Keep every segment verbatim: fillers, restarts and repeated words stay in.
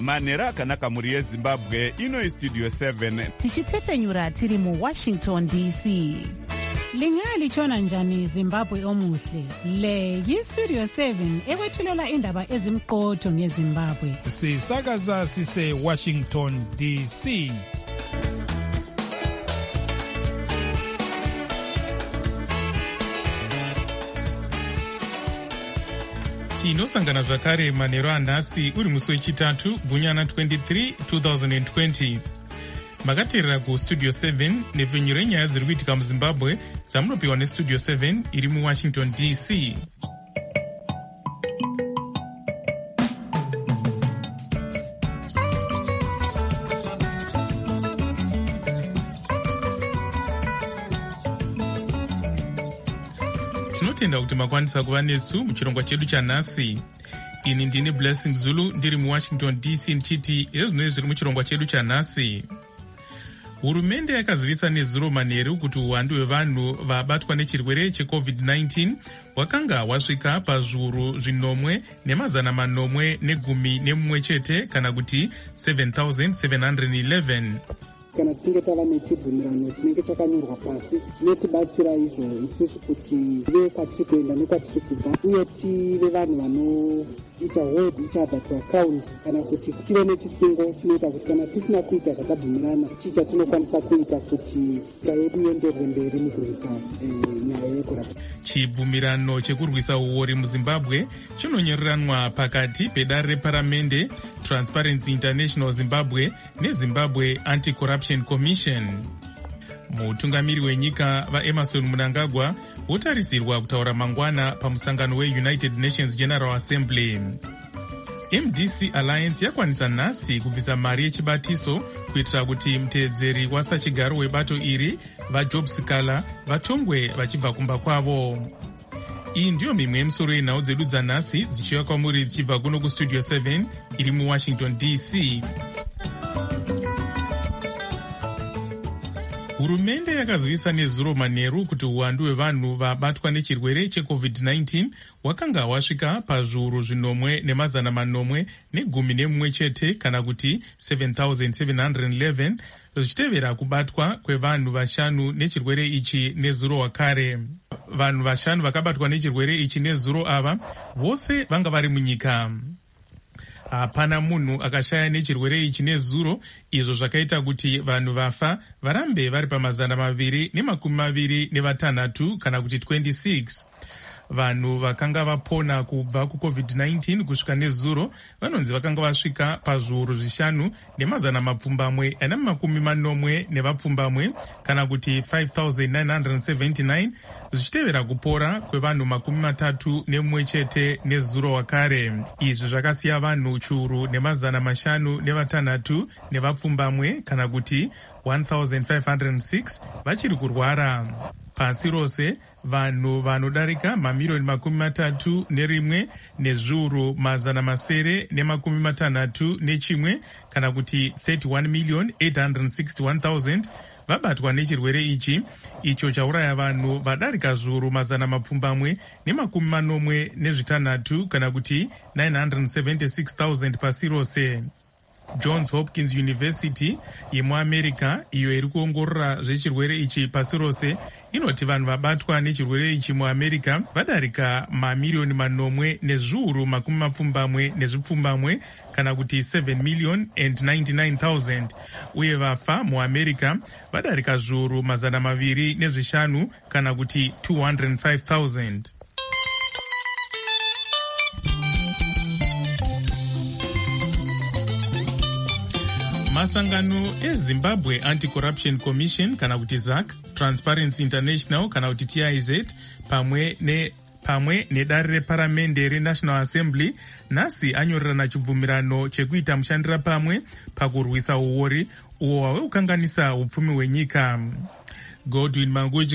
manhero akanaka mhuri yezimbabwe. Ino istudio seven tichitefenyura tiri muwashington D C. Lingalitshona njani Zimbabwe omuhle? Le yistudio seven ekwethulela indaba ezimqotho ngeZimbabwe. Sisakaza sise Washington D C. Tinosangana zvakare manhero anhasi uri musi wechitatu gunyana twenty-three twenty twenty. Makateerera kustudio seven nepfenyuro renyaya dziri kuitika muZimbabwe dzamunopiwa nestudio seven iri muWashington D C. Tinotenda kuti makwanisa kuva nesu muchirongwa chedu chanhasi. Ini ndini Blessing Zulu ndiri muWashington D C ndichiti ezvinoi zviri muchirongwa chedu chanhasi. Hurumende yakazivisa nezuro manheru kuti uwandu hwevanhu vabatwa nechirwere checovid nineteen hwakanga hwasvika pazviuru zvinomwe nemazana manomwe negumi nemumwe chete, kana kuti seven thousand seven hundred eleven. Kana tinge tava nechibvumirano chinenge chakanyorwa pasi zvinotibatsira izvo isusu kuti tive kwatiri kuenda nekwatiri kubva, uye tive vanhu vanoita hold each other to account, kana kuti tive nechisungo chinoita kuti kana tisina kuita zvakabvumirana chii chatinokwanisa kuita kuti nyika yedu ienderere mberi mukurwisa nyaya yekurapa. Chibvumirano chekurwisa uori muZimbabwe chinonyoreranwa pakati pedare reparamende, Transparency International Zimbabwe neZimbabwe Anti-Corruption Commission. Mutungamiri wenyika vaEmerson Mnangagwa votarisirwa kutaura mangwana pamusangano weUnited Nations General Assembly. M D C Alliance yakwanisa nhasi kubvisa mari yechibatiso kuitira kuti mutedzeri wasachigaro webato iri vaJob Sikala vatongwe vachibva kumba kwavo. Iyi ndiyo mimwe yemisoro yenhau dzedu dzanhasi dzichiuya kwamuri dzichibva kuno kustudio seven iri muWashington D C. Hurumende yakazivisa nezuro manheru kuti uwandu hwevanhu vabatwa nechirwere checovid nineteen hwakanga hwasvika pazviuru zvinomwe nemazana manomwe negumi nemumwe chete, kana kuti seven thousand seven hundred eleven, zvichitevera kubatwa kwevanhu vashanu nechirwere ichi nezuro wakare. Vanhu vashanu vakabatwa nechirwere ichi nezuro ava vose vanga vari munyika. Hapana munhu akashaya nechirwere ichi nezuro, izvo zvakaita kuti vanhu vafa varambe vari pamazana maviri nemakumi maviri nevatanhatu, kana kuti twenty-six. Vanhu vakanga vapona kubva kucovid nineteen kusvika nezuro vanonzi vakanga vasvika pazviuru zvishanu nemazana mapfumbamwe ana makumi manomwe nevapfumbamwe, kana kuti five thousand nine hundred seventy-nine, zvichitevera kupora kwevanhu makumi matatu nemumwe chete nezuro wakare. Izvi zvakasiya vanhu chiuru nemazana mashanu nevatanhatu nevapfumbamwe, kana kuti one thousand five hundred six vachiri kurwara. Pasi rose vanhu vanodarika mamiliyoni makumi matatu nerimwe nezviuru mazana masere nemakumi matanhatu nechimwe, kana kuti thirty-one million eight hundred sixty-one thousand vabatwa nechirwere ichi, icho chauraya vanhu vadarika zviuru mazana mapfumbamwe nemakumi manomwe nezvitanhatu, kana kuti nine hundred seventy-six thousand pasi rose. Johns Hopkins University yemuAmerica, iyo iri kuongorora zvechirwere ichi pasi rose, inoti vanhu vabatwa nechirwere ichi muAmerica vadarika mamiliyoni manomwe nezviuru makumi mapfumbamwe nezvipfumbamwe, kana kuti seven million and ninety-nine thousand, uye vafa muAmerica vadarika zviuru mazana maviri nezvishanu, kana kuti two hundred five thousand. Masangano eZimbabwe Anti-Corruption Commission, kana kuti Z A C, Transparency International, kana kuti T I Z, pamwe ne pamwe nedare reparamende reNational Assembly nhasi anyorerana chibvumirano chekuita mushandira pamwe pakurwisa uori uwo hwaukanganisa upfumi hwenyika. Godwin Mangudya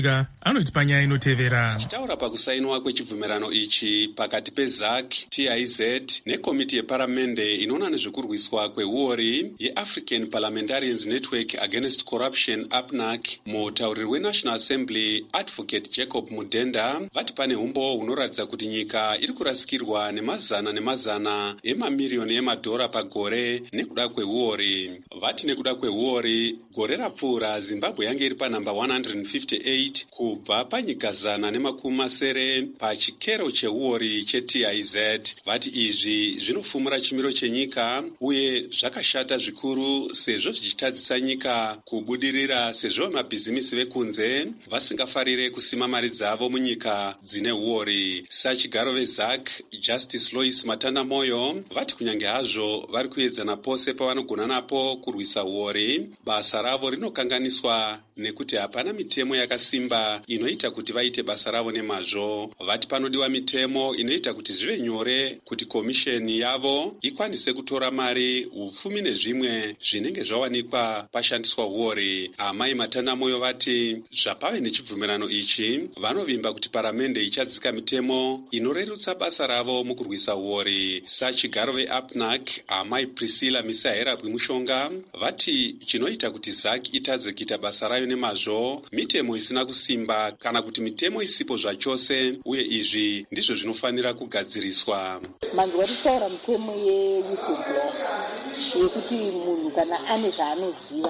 anoti panyaya inotevera. Taura pakusainwa kwechibvumirano ichi pakati peZAC, T I Z nekomiti yeparamende inoona nezvekurwiswa kweuori yeAfrican Parliamentarians Network Against Corruption A P N A C, mutauriri weNational Assembly Advocate Jacob Mudenda vati pane umbo hunoratidza kuti nyika iri kurasikirwa nemazana nemazana emamiriyoni emadhora pagore nekuda kweuori. Vati nekuda kweuori, gore rapfuura Zimbabwe yange iri panhamba one hundred fifty-eight kubva panyika zana nemakumi masere pachikero cheuori cheT I Z. Vati izvi zvinofumura chimiro chenyika uye zvakashata zvikuru sezvo zvichitadzisa nyika kubudirira, sezvo mabhizimisi vekunze vasingafarire kusima mari dzavo munyika dzine uori. Sachigaro veZAC Justice Lois Matana Moyo vati kunyange hazvo vari kuedzana pose pavanogona napo kurwisa uori, basa ravo rinokanganiswa nekuti hapana mitemo yakasimba inoita kuti vaite basa ravo nemazvo. Vati panodiwa mitemo inoita kuti zvive nyore kuti komisheni yavo ikwanise kutora mari, upfumi nezvimwe zvinenge zvawanikwa pashandiswa uori. Amai Matana Moyo vati zvapave nechibvumirano ichi, vanovimba kuti paramende ichadzika mitemo inorerutsa basa ravo mukurwisa uori. Sachigaro veA P N A C Amai Priscilla Misaela Bwimushonga vati chinoita kuti ZAC itadze kuita basa rayo nemazvo mitemo isina kusimba kana kuti mitemo isipo zvachose, uye izvi ndizvo zvinofanira kugadziriswa. Manzwa tisaura mitemo yewhistleblower yekuti munhu kana ane zvaanoziva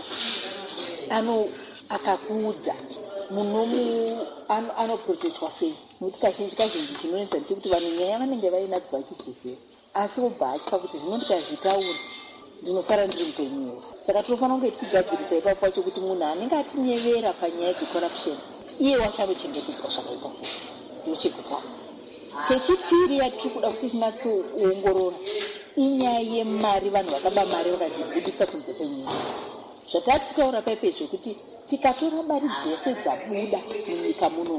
ano akakuudza munhu anoprotektwa sei, nokuti kazhinji kazhinji chinonetsa ndechekuti vanhu nyaya vanenge vainadzo vachidziziva asi obva atya kuti zvino ndikazvitaura ndinosara ndiri mupenyu. Saka tinofanira kunge tichigadzirisa ipapo pacho kuti munhu anenge atinyevera panyaya dzecorruption iye wacho anochengetedzwa zvakaita sei. Ndochekutanga. Chechipiri yatiri kuda kuti tinatsoongorora inyaya yemari, vanhu vakaba mari vakazvibudisa kunze kwenyika. Zvatatiitaura paipezvo kuti tikatora mari dzese dzabuda munyika munomu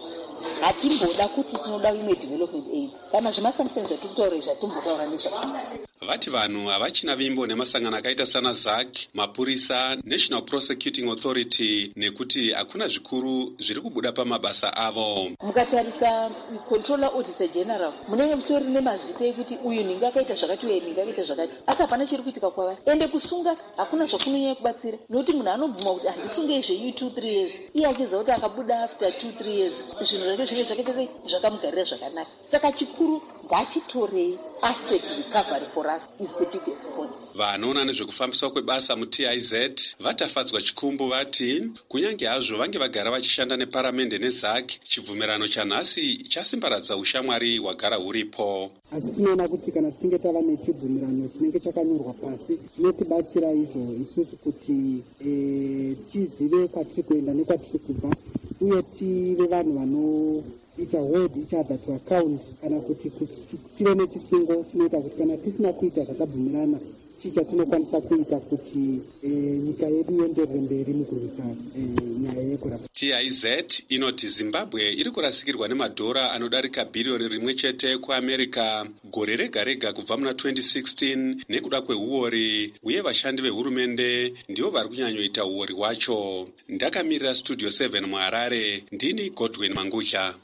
hatimboda kuti tinoda imwe development aid kana zvemasanctions atikutaura izvi hatimbotaura nezvakona. Vati vanhu havachina vimbo nemasangano akaita sana ZAC, mapurisa, National Prosecuting Authority nekuti hakuna zvikuru zviri kubuda pamabasa avo. Mukatarisa Controller Auditor General munenge mutori nemazita ekuti uyu ninga akaita zvakati uyu ninga akaita zvakati, asi hapana chiri kuitika kwavari. Ende kusunga hakuna zvakunonyanya kubatsira, nokuti munhu anobvuma kuti handisunge izve two three years iye achiziva kuti akabuda after two three years zvinhu zvake zvinenge zvakaita sei zvakamugarira zvakanaka. Saka chikuru ngachitorei asset recovery for us is the biggest point. Vanoona nezvekufambiswa kwebasa muT I Z vatafadzwa chikumbu vati kunyange hazvo vange vagara vachishanda neparamende neZAC, chibvumirano chanhasi chasimbaradza ushamwari hwagara huripo. Asi tinoona kuti kana tichinge tava nechibvumirano chinenge chakanyorwa pasi chinotibatsira izvo isusu kuti e, tizive kwatiri kuenda nekwatiri kubva uye tive vanhu vano ita hold each other to account, kana kuti tive nechisungo chinoita kuti kana tisina kuita zvakabvumirana chicha tinokwanisa kuita kuti e, nyika yedu ienderere mberi mukurwisa e, nyaya yekurapa. T I Z inoti Zimbabwe iri kurasikirwa nemadhora anodarika bhiriyoni rimwe chete kuAmerica gore rega rega kubva muna twenty sixteen nekuda kweuori, uye vashandi vehurumende ndivo vari kunyanyoita uori hwacho. Ndakamirira Studio seven muHarare, ndini Godwin Mangudya.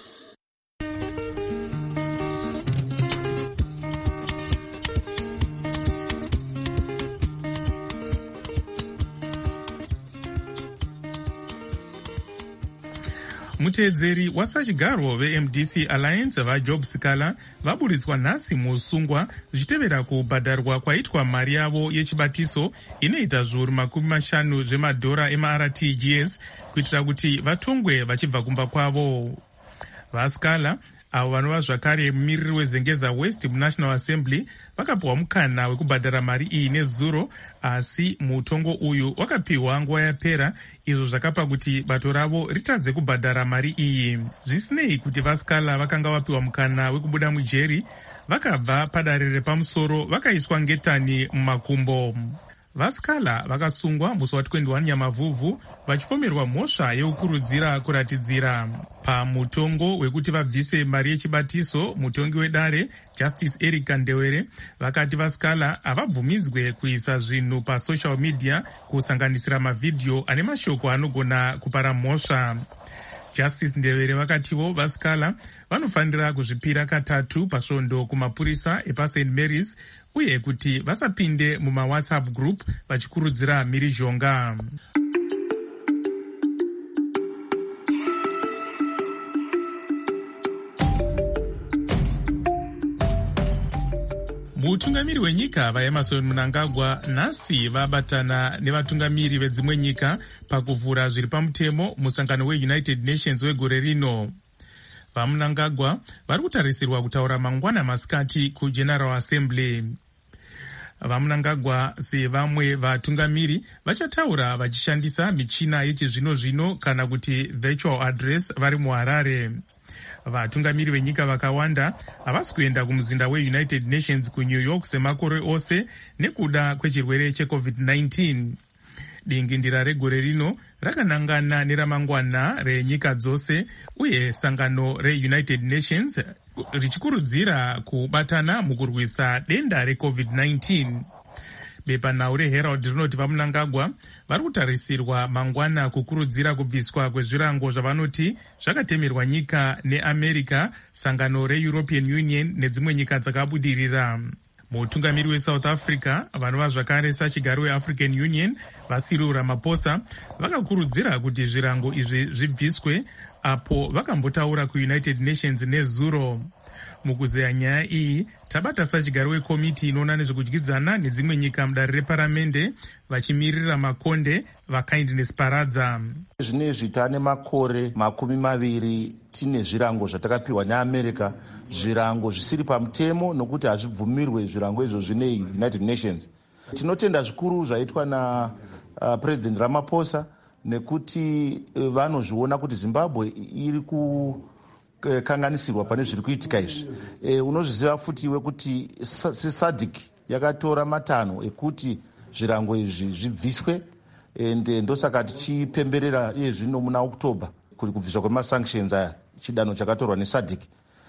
Muteedzeri wasachigaro veM D C Alliance vaJob Sikala vaburitswa nhasi muusungwa zvichitevera kubhadharwa kwaitwa mari yavo yechibatiso inoita zviuru makumi mashanu zvemadhora emaR T G S kuitira kuti vatongwe vachibva kumba kwavo. VaSikala avo vanova zvakare mumiriri weZengeza West muNational Assembly vakapiwa mukana wekubhadhara mari iyi nezuro, asi mutongo uyu wakapiwa nguva yapera, izvo zvakapa kuti bato ravo ritadze kubhadhara mari iyi. Zvisinei kuti vaSikala vakanga vapiwa mukana wekubuda mujeri, vakabva padare repamusoro vakaiswa ngetani mumakumbo. VaSikala vakasungwa musi wa twenty-one Nyamavhuvhu vachipomerwa mhosva yekukurudzira kuratidzira. Pamutongo wekuti vabvise mari yechibatiso, mutongi wedare Justice Eric Ndewere vakati vaSikala havabvumidzwe kuisa zvinhu pasocial media kusanganisira mavhidhiyo ane mashoko anogona kupara mhosva. Justice Ndebere vakatiwo vasikala vanofanira kuzvipira katatu pasvondo kumapurisa epaSt Mary's uye kuti vasapinde mumawhatsapp group vachikurudzira mhirizhonga. Mutungamiri wenyika vaEmmerson Mnangagwa nhasi vabatana nevatungamiri vedzimwe nyika pakuvhura zviri pamutemo musangano weUnited Nations wegore rino. VaMnangagwa vari kutarisirwa kutaura mangwana masikati kuGeneral Assembly. VaMnangagwa sevamwe vatungamiri vachataura vachishandisa michina yechizvino zvino kana kuti virtual address vari muHarare. Vatungamiri venyika vakawanda havasi kuenda kumuzinda weUnited Nations kuNew York semakore ose nekuda kwechirwere checovid nineteen. Dingindira regore rino rakanangana neramangwana renyika dzose uye sangano reUnited Nations richikurudzira kubatana mukurwisa denda recovid nineteen. Bepanhau reHerald rinoti vaMnangagwa vari kutarisirwa mangwana kukurudzira kubviswa kwezvirango zvavanoti zvakatemerwa nyika neAmerica, sangano reEuropean Union nedzimwe nyika dzakabudirira. Mutungamiri weSouth Africa vanova zvakare sachigari weAfrican Union vaCyril Ramaphosa vakakurudzira kuti zvirango izvi zvibviswe apo vakambotaura kuUnited Nations nezuro. Mukuzeya nyaya iyi tabata sachigari wekomiti inoona nezvekudyidzana nedzimwe nyika mudare reparamende vachimirira makonde vaKindness Paradza. Zvinezvi tane makore makumi maviri tine zvirango zvatakapiwa neAmerica, zvirango zvisiri pamutemo nokuti hazvibvumirwe zvirango izvo zvine United Nations. Tinotenda zvikuru zvaitwa na uh, President Ramaphosa nekuti uh, vanozviona kuti Zimbabwe iri ku kanganisirwa pane zviri kuitika izvi. E, unozviziva futi iwe kuti SADC yakatora matanho ekuti zvirango izvi zvibviswe, ende ndosaka tichipemberera iye zvino muna Oktoba kuri kubviswa kwemasanctions aya, chidanho chakatorwa neSADC.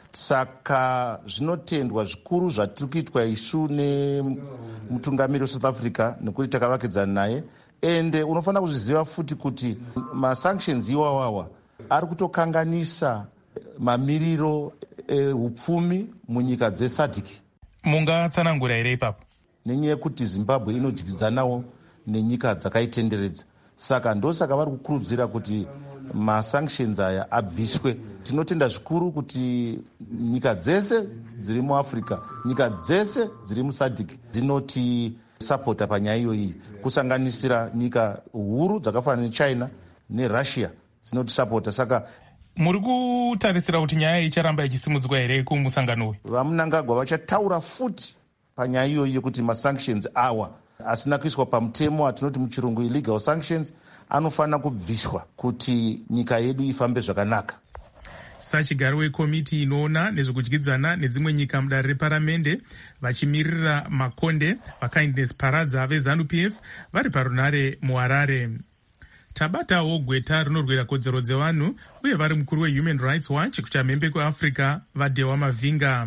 Saka zvinotendwa zvikuru zvatiri kuitwa isu nemutungamiri weSouth Africa nekuti takavakidzana naye, ende unofanira kuzviziva futi kuti masanctions iwawawa ari kutokanganisa mamiriro ehupfumi e, munyika dzeSADC. Mungatsanangura here ipapo? Nenyaya yekuti Zimbabwe inodyidzanawo nenyika dzakaitenderedza, saka ndosaka vari kukurudzira kuti masanctions aya abviswe. Tinotenda zvikuru kuti nyika dzese dziri muAfrica, nyika dzese dziri muSADC dzinoti sapota panyaya iyoyi, kusanganisira nyika huru dzakafanana neChina neRussia dzinoti sapota. Saka muri kutarisira kuti nyaya icharamba ichisimudzwa here kumusangano uyu? VaMnangagwa vachataura futi panyaya iyoyi yekuti masanctions awa asina kuiswa pamutemo, atinoti muchirungu illegal sanctions, anofanira kubviswa kuti nyika yedu ifambe zvakanaka. Sachigari wekomiti inoona nezvekudyidzana nedzimwe nyika mudare reparamende vachimirira makonde vaKindness Paradza veZANU-P F vari parunare muHarare. Tabatawo gweta rinorwira kodzero dzevanhu uye vari mukuru weHuman Rights Watch kuchamhembe kweAfrica vaDewa Mavinga.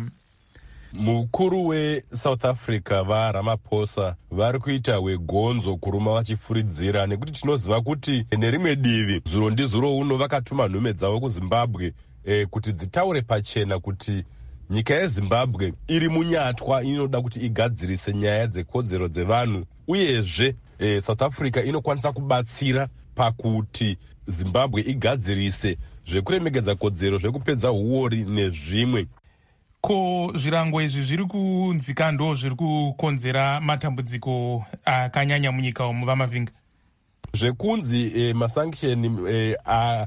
Mukuru weSouth Africa vaRamaphosa vari kuita wegonzo kuruma vachifuridzira, nekuti tinoziva kuti nerimwe divi zuro ndizuro uno vakatuma nhume dzavo kuZimbabwe eh, kuti dzitaure pachena kuti nyika yeZimbabwe iri munyatwa, inoda kuti igadzirise nyaya dzekodzero dzevanhu, uyezve eh, South Africa inokwanisa kubatsira pakuti Zimbabwe igadzirise zvekuremekedza kodzero, zvekupedza uori nezvimwe. Ko zvirango izvi zviri kunzika ndo zviri kukonzera matambudziko akanyanya munyika umu vaMavinga? Zvekunzi eh, masanction eh,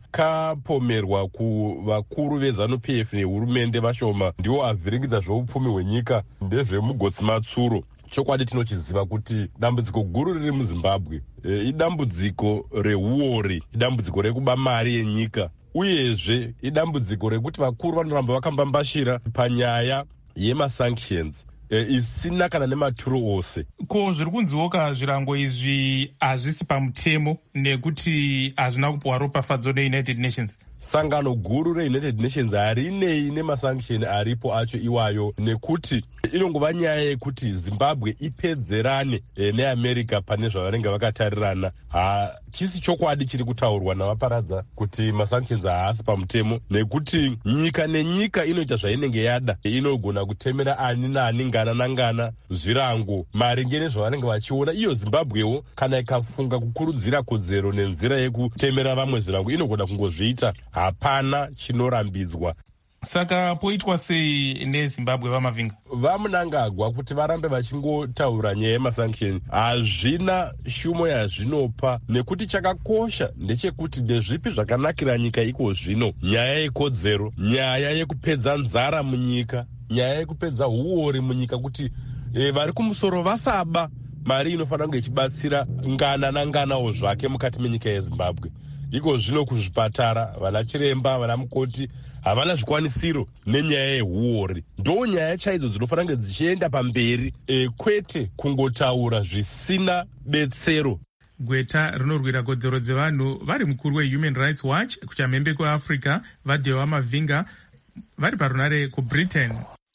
akapomerwa kuvakuru veZANU-P F nehurumende vashoma ndiwo avhiringidza zveupfumi hwenyika ndezvemugotsi matsuro. Chokwadi tinochiziva kuti dambudziko guru riri muZimbabwe e, idambudziko reuori, idambudziko rekuba mari yenyika, uyezve idambudziko rekuti vakuru vanoramba vakambambashira panyaya yemasanctions e, isina kana nematuro ose. Ko zviri kunziwoka zvirango izvi hazvisi pamutemo nekuti hazvina kupiwa ropafadzo neUnited Nations? Sangano guru reUnited Nations harinei nemasanction aripo acho iwayo, nekuti inongova nyaya yekuti Zimbabwe ipedzerane e, neAmerica pane zvavanenge vakatarirana. Hachisi chokwadi chiri kutaurwa navaparadza kuti masanctions haasi pamutemo, nekuti nyika nenyika inoita zvainenge yada. Inogona kutemera ani naani, ngana nangana, zvirango maringe nezvavanenge vachiona. Iyo Zimbabwewo kana ikafunga kukurudzira kodzero nenzira yekutemera vamwe zvirango inogona kungozviita. Hapana chinorambidzwa. Saka poitwa sei neZimbabwe vamavhinga? Vamunangagwa kuti varambe vachingotaura nyaya yemasanction hazvina shumo yazvinopa, nekuti chakakosha ndechekuti ndezvipi zvakanakira nyika iko zvino: nyaya yekodzero, nyaya yekupedza nzara munyika, nyaya yekupedza uori munyika, kuti e, vari kumusoro vasaba mari inofanira kunge ichibatsira ngana nanganawo zvake mukati menyika yeZimbabwe. Iko zvino kuzvipatara vana chiremba, vana mukoti havana zvikwanisiro nenyaya yehuori. Ndo nyaya chaidzo dzinofanira kunge dzichienda pamberi, e, kwete kungotaura zvisina betsero. Gweta rinorwira kodzero dzevanhu vari mukuru weHuman Rights Watch kuchamhembe kweAfrica vaDhewa Mavhinga vari parunare kuBritain.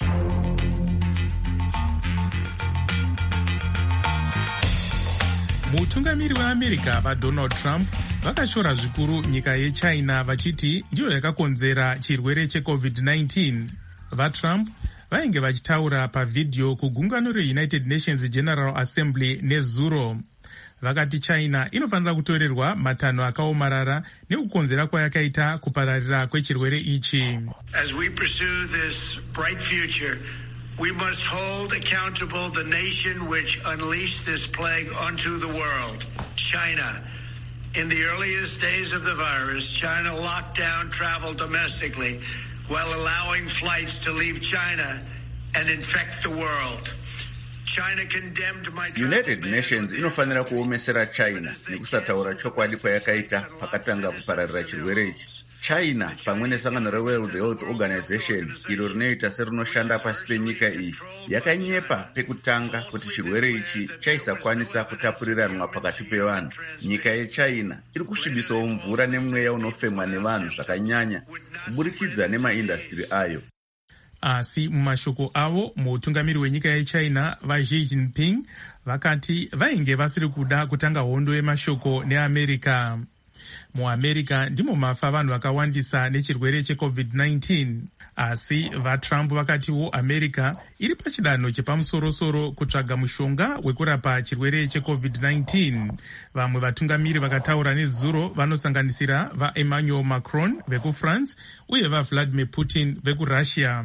Mutungamiri weAmerica vaDonald Trump vakashora zvikuru nyika yeChina vachiti ndiyo yakakonzera chirwere checovid nineteen. VaTrump vainge vachitaura pavhidhiyo kugungano reUnited Nations General Assembly nezuro. Vakati China inofanira kutorerwa matanho akaomarara nekukonzera kwayakaita kupararira kwechirwere ichi. As we pursue this bright future, we must hold accountable the nation which unleashed this plague onto the world, China. In the earliest days of the virus, China locked down travel domestically while allowing flights to leave China and infect the world. China condemned my United Nations inofanira kuomesera China nekusataura chokwadi kwayakaita pakatanga kupararira chirwere ichi. China pamwe nesangano reWorld Health Organization iro rinoita serinoshanda pasi penyika iyi yakanyepa pekutanga kuti chirwere ichi chaisakwanisa kutapuriranwa pakati pevanhu. Nyika yeChina iri kusvibisawo mvura nemweya unofemwa nevanhu zvakanyanya kuburikidza nemaindastri ayo. Asi mumashoko avo mutungamiri wenyika yeChina vaXi Jinping vakati vainge vasiri kuda kutanga hondo yemashoko neAmerica. MuAmerica ndimo mafa vanhu vakawandisa nechirwere checovid nineteen. Asi vaTrump vakatiwo America iri pachidanho chepamusoro-soro kutsvaga mushonga wekurapa chirwere checovid nineteen. Vamwe vatungamiri vakataura nezuro vanosanganisira vaEmmanuel Macron vekuFrance uye vaVladimir Putin vekuRussia.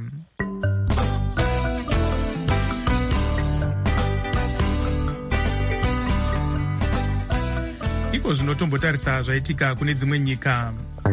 Iko zvinotombotarisa zvaitika kune dzimwe nyika.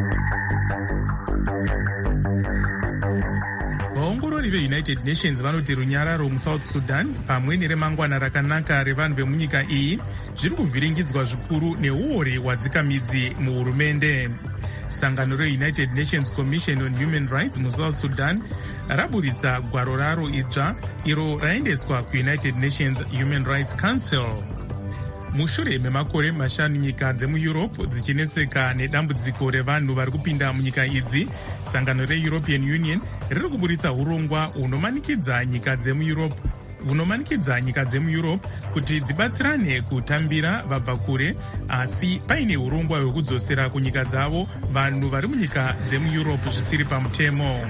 Vaongorori veUnited Nations vanoti runyararo muSouth Sudan pamwe neremangwana rakanaka revanhu vemunyika iyi zviri kuvhiringidzwa zvikuru neuori hwadzika midzi muhurumende. Sangano reUnited Nations Commission on Human Rights muSouth Sudan raburitsa gwaro raro idzva iro raendeswa kuUnited Nations Human Rights Council. Mushure memakore mashanu nyika dzemuEurope dzichinetseka nedambudziko revanhu vari kupinda munyika idzi, sangano reEuropean Union riri kuburitsa urongwa hunomanikidza nyika dzemuEurope hunomanikidza nyika dzemuEurope kuti dzibatsirane kutambira vabva kure, asi paine urongwa hwekudzosera kunyika dzavo vanhu vari munyika dzemuEurope zvisiri pamutemo.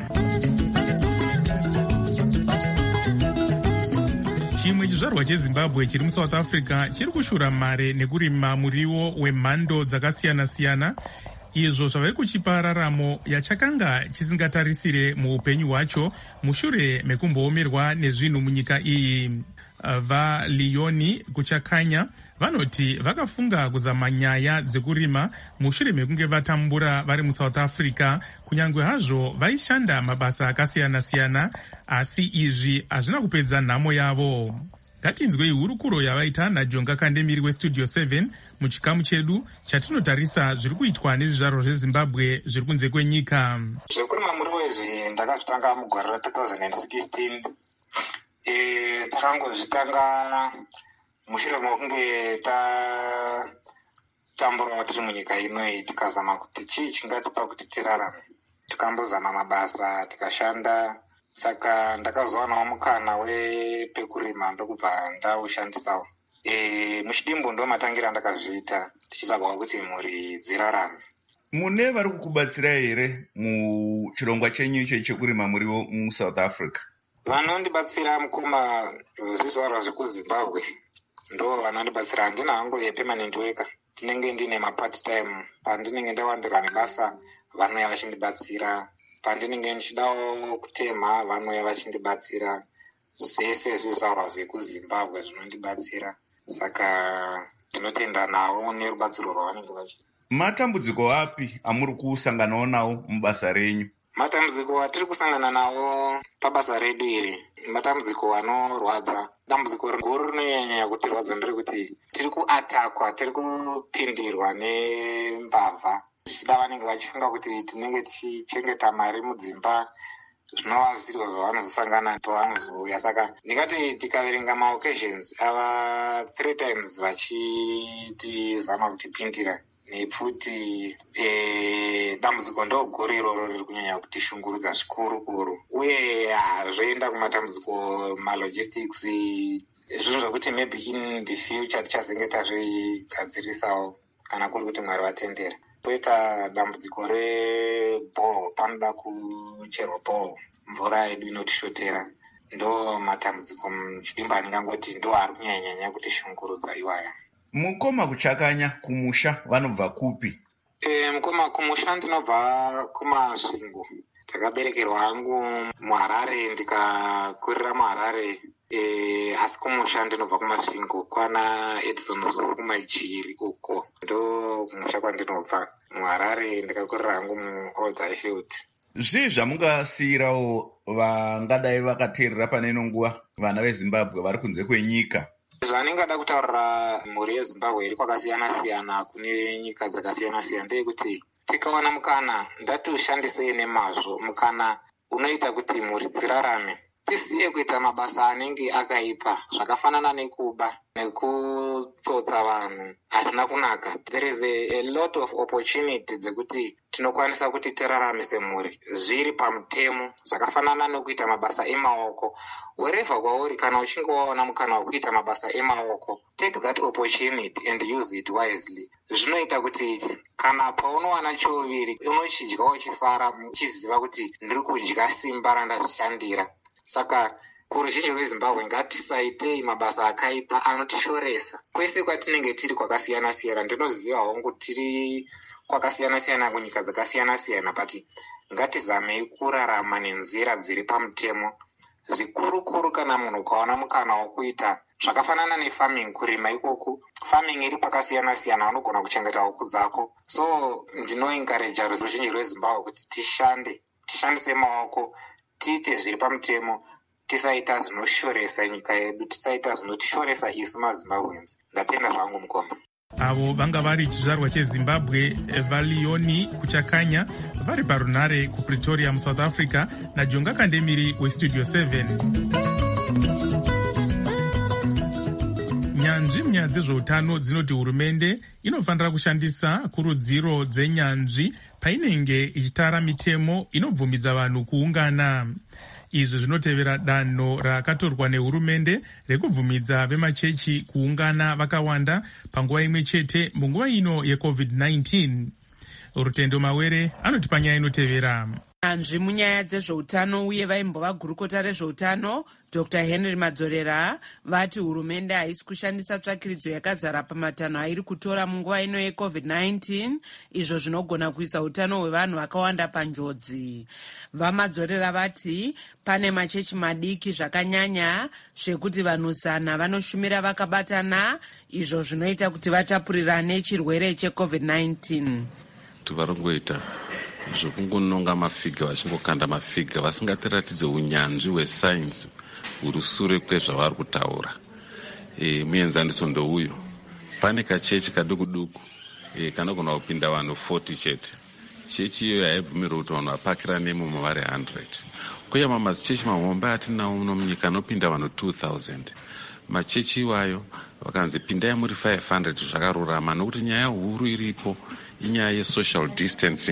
Chimwe chizvarwa cheZimbabwe chiri muSouth Africa chiri kushura mare nekurima muriwo wemhando dzakasiyana-siyana, izvo zvave kuchipa raramo yachakanga chisingatarisire muupenyu hwacho mushure mekumboomerwa nezvinhu munyika iyi. VaLeoni kuchakanya vanoti vakafunga kuzama nyaya dzekurima mushure mekunge vatambura vari muSouth Africa, kunyange hazvo vaishanda mabasa akasiyana-siyana, asi izvi hazvina kupedza nhamo yavo. Ngatinzwei hurukuro yavaita naJonga Kandemiri weStudio seven muchikamu chedu chatinotarisa zviri kuitwa nezvizvarwa zveZimbabwe zviri kunze kwenyika. Zvekurima muriwo izvi ndakazvitanga mugore ra two thousand sixteen. E, takangozvitanga mushure mekunge tatambura tiri munyika inoyi, tikazama kuti chii chingatipa kuti tirarame. Tikambozama mabasa, tikashanda saka ndakazowanawo mukana wepekurima ndokubva ndaushandisawo. E, muchidimbu ndo matangira ndakazviita tichitsvagawo kuti mhuri dzirarame. Mune vari kukubatsira here muchirongwa chenyu icho chekurima muriwo muSouth Africa? Vanondibatsira mukoma zvizvarwa zvekuZimbabwe ndo vanondibatsira. Handina hangu yepermanent worker, tinenge ndine mapart time. Pandinenge ndawandirwa nebasa vanouya vachindibatsira, pandinenge ndichidawo kutemha vanouya vachindibatsira. Zvese zvizvarwa zvekuZimbabwe zvinondibatsira, saka tinotenda nawo nerubatsiro rwavanenge vachiita. Matambudziko api amuri kusanganawo nawo mubasa renyu? Matambudziko atiri kusangana nawo pabasa redu iri matambudziko anorwadza. Dambudziko guru rinonyanya kutirwadza nderekuti tiri kuatakwa, tiri kupindirwa nembavha. Zvichida vanenge vachifunga kuti tinenge tichichengeta mari mudzimba, zvinova zvisirwa zvavanozosangana pavanozouya. Saka ndingati tikaverenga maoccasions ava three times vachitizama kutipindira nepfuti. E, dambudziko ndo guru iroro riri kunyanya kutishungurudza zvikuru kuru, uye hazvoenda kumatambudziko malogistics, zvinhu zvokuti maybe in the future tichazenge tazvigadzirisawo kana kuri kuti Mwari vatendera. Poita dambudziko rebhoo, panoda kucherwa bhoo, mvura yedu inotishotera. Ndo matambudziko muchidimbu andingangoti ndo ari kunyanya kutishungurudza iwaya. Mukoma kuchakanya kumusha vanobva kupi? E, mukoma kumusha ndinobva kumasvingo. Ndakaberekerwa hangu muHarare ndikakurira muHarare. E, asi kumusha ndinobva kumasvingo kwana Edison Zulu kumaijiri uko. Ndo kumusha kwandinobva. muHarare ndikakurira hangu muOld Highfield. Zvii zvamungasiyirawo vangadai vakateerera pane ino nguva vana veZimbabwe vari kunze kwenyika? Zvandingada kutaurira mhuri yeZimbabwe iri kwakasiyana-siyana kune nyika dzakasiyana-siyana ndeyekuti tikawana mukana ngatiushandisei nemazvo. Mukana unoita kuti mhuri dzirarame. Tisiye kuita mabasa anenge akaipa zvakafanana nekuba nekutsotsa vanhu, hazvina kunaka. There is a, a lot of opportunity dzekuti tinokwanisa kuti tiraramise mhuri zviri pamutemo, zvakafanana nekuita mabasa emaoko. Wherever kwauri kana uchinge waona mukana wekuita mabasa emaoko, take that opportunity and use it wisely. Zvinoita kuti kana paunowana choviri unochidya uchifara uchiziva kuti ndiri kudya simba randazvishandira. Saka kuruzhinji rweZimbabwe ngatisaitei mabasa akaipa anotishoresa. Kwese kwatinenge tiri kwakasiyana-siyana, ndinoziva hongu tiri kwakasiyana-siyana kunyika dzakasiyana-siyana, but ngatizamei kurarama nenzira dziri pamutemo. Zvikuru-kuru kana munhu ukaona mukana wokuita zvakafanana nefarming, kurima ikoku, farming iri pakasiyana-siyana, unogona kuchengeta huku dzako. So ndinoencourage ruzhinji rweZimbabwe kuti tishande, tishandise maoko, tiite zviri pamutemo, tisaita zvinoshoresa nyika yedu, tisaita zvinotishoresa isu maZimbabweans. Ndatenda zvangu mukoma. Avo vanga vari chizvarwa cheZimbabwe Valioni Kuchakanya vari parunare kuPretoria muSouth Africa naJonga Kandemiri weStudio seven. Nyanzvi munyaya dzezveutano dzinoti hurumende inofanira kushandisa kurudziro dzenyanzvi painenge ichitara mitemo inobvumidza vanhu kuungana. Izvi zvinotevera danho rakatorwa nehurumende rekubvumidza vemachechi kuungana vakawanda panguva imwe chete munguva ino yecovid nineteen. Rutendo Mawere anotipa nyaya inotevera. Nyanzvi munyaya dzezveutano uye vaimbova gurukota rezveutano Doctor Henry Madzorera vati hurumende haisi kushandisa tsvakiridzo yakazara pamatanho airi kutora munguva ino yecovid nineteen, izvo zvinogona kuisa utano hwevanhu vakawanda panjodzi. VaMadzorera vati pane machechi madiki zvakanyanya zvekuti vanhu zana vanoshumira vakabatana, izvo zvinoita kuti vatapurirane chirwere checovid nineteen. Tuvarongoita zvokungononga mafiga vachingokanda mafiga vasingatiratidze unyanzvi hwesainzi huri sure kwezvavari kutaura. E, muenzaniso ndouyo. Pane kachechi kaduku-duku e, kanogona kupinda vanhu forty chete. Chechi iyoyo haibvumirwa kuti vanhu vapakiranemo mavari one hundred. Kuya mamazichechi mahombe atinawo muno munyika anopinda vanhu two thousand. Machechi iwayo vakanzi pindai muri five hundred zvakarurama, nokuti nyaya huru iripo inyaya yesocial distancing.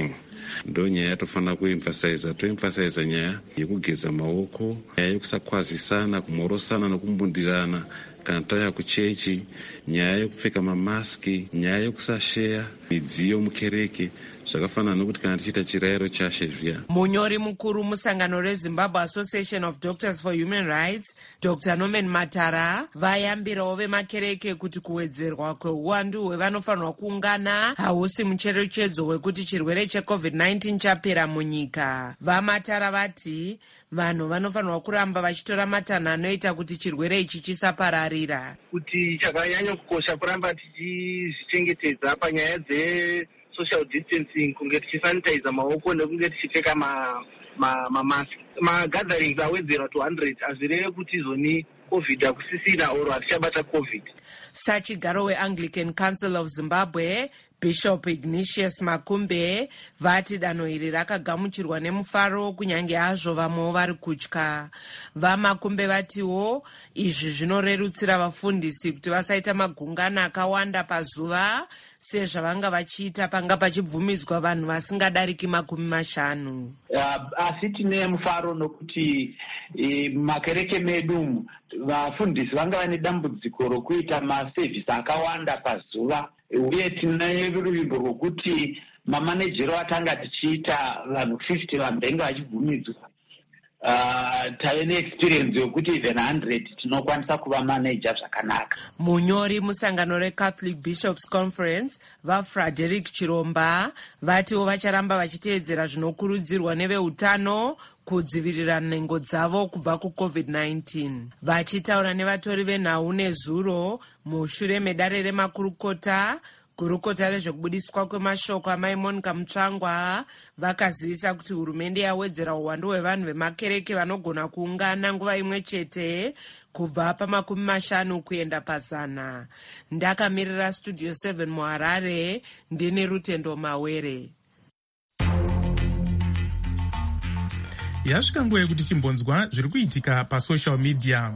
ndo nyaya yatofanira kuemphasiza toemphasiza nyaya yekugeza maoko, nyaya yekusakwazisana, kumhorosana nekumbundirana kana tauya kuchechi, nyaya yekupfeka mamaski, nyaya yekusasheya midziyo mukereke, zvakafanana nokuti kana tichiita chirayiro chashe zviya. Munyori mukuru musangano reZimbabwe Association of Doctors for Human Rights, Doctor Norman Matara, vayambirawo vemakereke kuti kuwedzerwa kweuwandu hwevanofanirwa kuungana hausi mucherechedzo wekuti chirwere checovid nineteen chapera munyika. VaMatara vati vanhu vanofanirwa kuramba vachitora matanho anoita kuti chirwere ichi chisapararira. Kuti chakanyanya kukosha kuramba tichizvichengetedza panyaya dze social distancing, kunge tichisanitiza maoko nekunge tichipfeka mamaski. Magatherings awedzera to one hundred azvireve kuti izoni covid akusisira oro hatichabata covid. Sachigaro weAnglican Council of Zimbabwe, Bishop Ignatius Makumbe, vati danho iri rakagamuchirwa nemufaro kunyange hazvo vamwewo vari kutya. VaMakumbe vatiwo izvi zvinorerutsira vafundisi kuti vasaita magungano akawanda pazuva sezvavanga vachiita panga pachibvumidzwa vanhu vasingadariki makumi mashanu. Asi tine mufaro nokuti makereke medu vafundisi vanga vane dambudziko rokuita masevhisi akawanda pazuva, uye tine ruvimbo rwokuti mamanejero atanga tichiita vanhu fifty vanenge vachibvumidzwa. Uh, tave neexperience yokuti even one hundred tinokwanisa kuva manager zvakanaka. Munyori musangano reCatholic Bishops Conference, vaFrederick Chiromba, vatiwo vacharamba vachiteedzera zvinokurudzirwa neveutano kudzivirira nhengo dzavo kubva kucovid nineteen. Vachitaura nevatori venhau nezuro mushure medare remakurukota, gurukota rezvekubudiswa kwemashoko amai Monica Mutsvangwa vakazivisa kuti hurumende yawedzera uwandu hwevanhu vemakereke vanogona kuungana nguva imwe chete kubva pamakumi mashanu kuenda pazana. Ndakamirira Studio seven muHarare, ndini Rutendo Mawere. Yasvika nguva yekuti timbonzwa zviri kuitika pasocial media.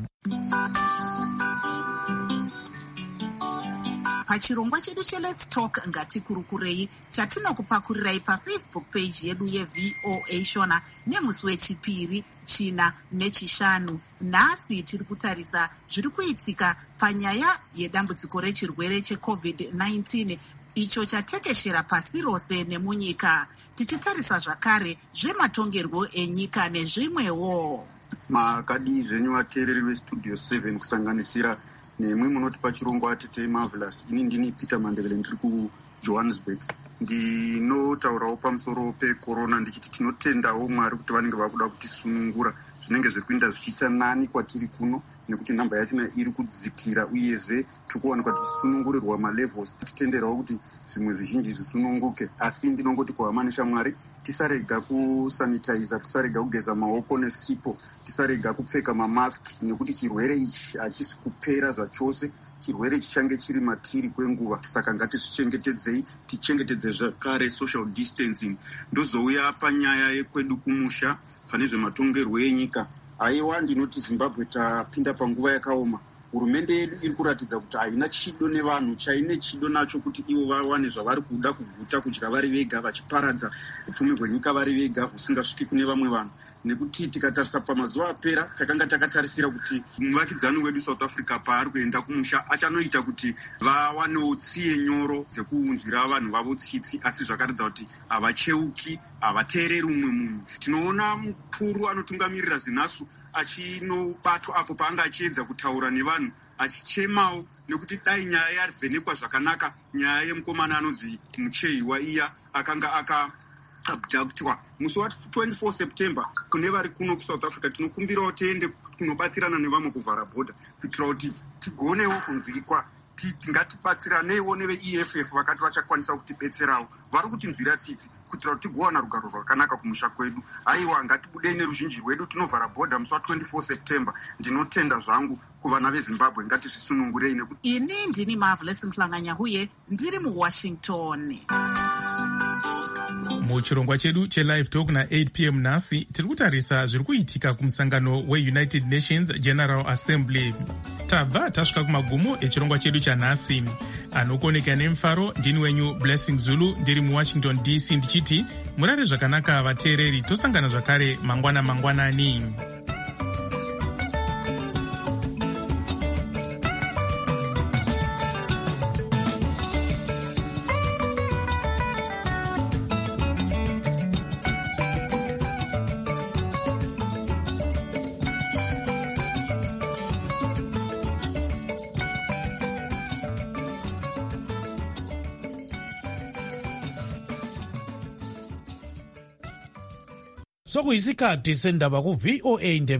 Pachirongwa chedu cheLet's Talk ngatikurukurei chatinokupakurirai paFacebook page yedu yeV O A Shona nemusi wechipiri, china nechishanu. Nhasi tiri kutarisa zviri kuitika panyaya yedambudziko rechirwere checovid nineteen icho chatekeshera pasi rose nemunyika, tichitarisa zvakare zvematongerwo enyika nezvimwewo. Makadi zvenyu vateereri veStudio seven kusanganisira nemwe munoti pachirongwa atete Marvelous. Ini ndini Peter Mandevele, ndiri kuJohannesburg. Ndinotaurawo pamusoro pecorona ndichiti tinotendawo Mwari kuti vanenge vakuda kutisunungura zvinenge zviri kuenda zvichiisa nani kwatiri kuno, nekuti nhamba yachona iri kudzikira, uyezve tikuwanikwa tichisunungurirwa malevels, tichitenderawo kuti zvimwe zvizhinji zvisununguke. Asi ndinongoti kuhama neshamwari, tisarega kusanitiza, tisarega kugeza maoko nesipo, tisarega kupfeka mamaski, nekuti chirwere ichi hachisi kupera zvachose. Chirwere chichange chiri matiri kwenguva, saka ngatizvichengetedzei, tichengetedze zvakare social distancing. Ndozouya panyaya yekwedu kumusha pane zvematongerwo enyika. Aiwa, ndinoti Zimbabwe tapinda panguva yakaoma. Hurumende yedu iri kuratidza kuti haina chido nevanhu, chaine chido nacho kuti ivo vawane zvavari kuda kuguta, kudya vari vega, vachiparadza upfumi hwenyika vari vega husingasviki kune vamwe vanhu. Nekuti tikatarisa pamazuva apera takanga takatarisira kuti muvakidzani wedu South Africa paari kuenda kumusha achanoita kuti vawanewo tsiye nyoro dzekuunzwira vanhu vavo tsitsi, asi zvakaratidza kuti havacheuki, havateereri umwe munhu. Tinoona mukuru anotungamirira ZINASU achinobatwa apo paanga achiedza kutaura nevanhu achichemawo, nekuti dai nyaya yarivhenekwa zvakanaka, nyaya yemukomana anonzi Mucheiwa iya akanga aka abductwa musi wa twenty-four September. Kune vari kuno kuSouth Africa tinokumbirawo tiende kunobatsirana nevamwe kuvhara bhodha kuitira kuti tigonewo kunzwikwa. Tingatibatsiraneiwo neve-E F F vakati vachakwanisa kutibetserawo, vari kutinzwira tsitsi kuitira kuti tigowana rugaro rwakanaka kumusha kwedu. Haiwa, ngatibudei neruzhinji rwedu, tinovhara bhodha musi wa twenty-four September. Ndinotenda zvangu kuvana veZimbabwe, ngatizvisunungurei nekuti ini ndini Marvelous Mhlanganya huye ndiri muWashington. muchirongwa chedu chelive talk na-eight p m nhasi tiri kutarisa zviri kuitika kumusangano weunited nations general assembly. tabva tasvika kumagumo echirongwa chedu chanhasi. anokoneka nemufaro ndini wenyu Blessing Zulu ndiri muwashington D C ndichiti murare zvakanaka vateereri, tosangana zvakare mangwana mangwanani. Sokuyisikhathi sendaba ku V O A